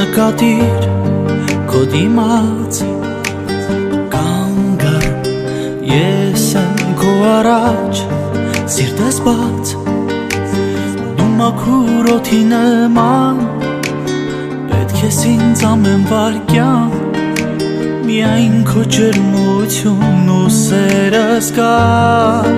նկատիր քո դիմաց կանգար ես եմ քո առաջ սիրտս բաց դու մաքուր օդի նման պետք ես ինձ ամեն վայրկյան միայն քո ջերմությունն ու սերը զգալ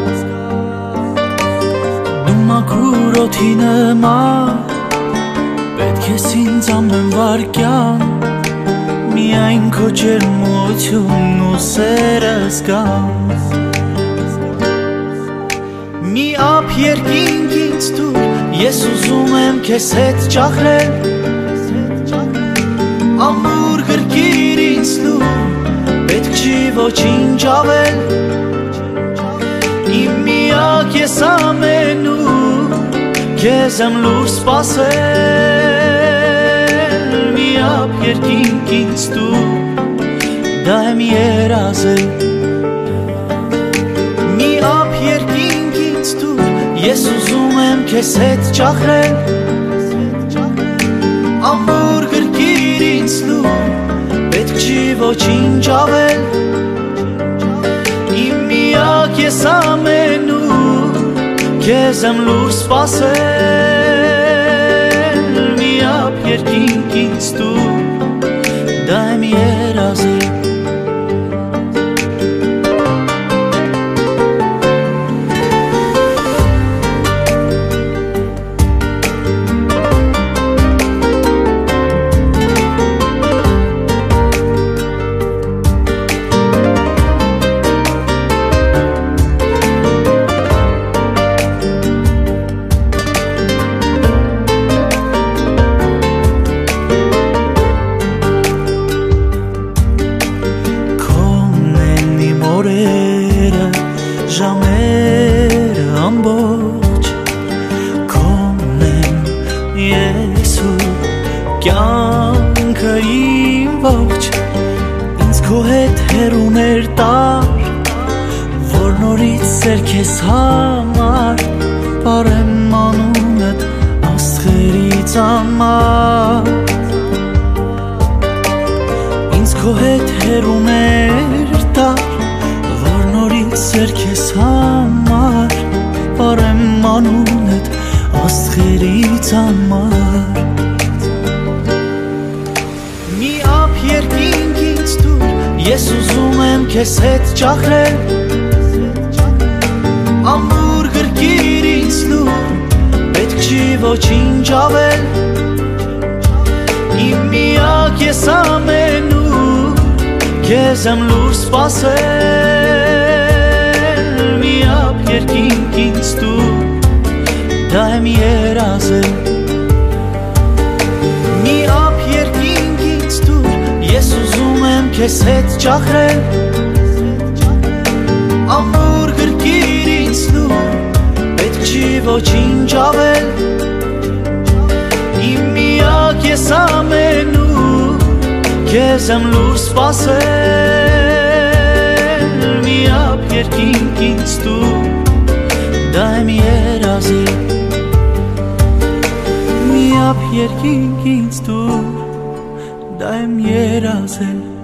դու մաքուր օդի նման պետք ես ինձ ամեն վայրկյան միայն քո ջերմությունն ու սերը զգալ մի ափ երկինք ինձ տուր ես ուզում եմ քեզ հետ ճախրել ամուր գրկիր ինձ դու պետք չի ոչինչ ավել իմ միակ ես ամենուր քեզ եմ լուր սպասել մի ափ երկինք ինձ տուր դա եմ երազել մի ափ երկինք ինձ տուր ես ուզում եմ քեզ հետ ճախրել ամուր գրկիր ինձ դու պետք չի ոչինչ ավել իմ միակ ես ամենուր քեզ եմ լուր սպասել մի ափ երկինք ինձ տուր դա եմ երազել ժամերը ամբողջ քոնն եմ ես ու կյանքը իմ ողջ ինձ քո հետ հեռուներ տար որ նորից սեր քեզ համար բարեմ անունդ աստղերից համար ինձ քո հետ հեռուներ տար սեր քեզ համար բարեմ անունդ աստղերից համար մի ափ երկինք ինձ տուր ես ուզում եմ քեզ հետ ճախրել ամուր գրկիր ինձ դու պետք չի ոչինչ ավել իմ միակ ես ամենուր քեզ եմ լուր սպասել երկինք ինձ տուր դա եմ երազել մի ափ երկինք ինձ տուր ես ուզում եմ քեզ հետ ճախրել ամուր գրկիր ինձ դու պետք չի ոչինչ ավել իմ միակ ես ամենուր քեզ եմ լուր սպասել մի ափ երկինք ինձ տուր դա եմ երազել մի ափ երկինք ինձ տուր դա եմ երազել